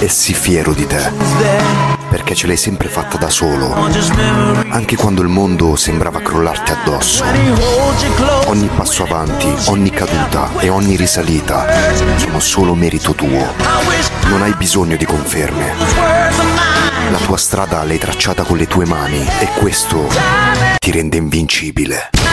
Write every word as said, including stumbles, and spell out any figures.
e sii fiero di te, perché ce l'hai sempre fatta da solo, anche quando il mondo sembrava crollarti addosso. Ogni passo avanti, ogni caduta e ogni risalita sono solo merito tuo. Non hai bisogno di conferme. La tua strada l'hai tracciata con le tue mani e questo ti rende invincibile.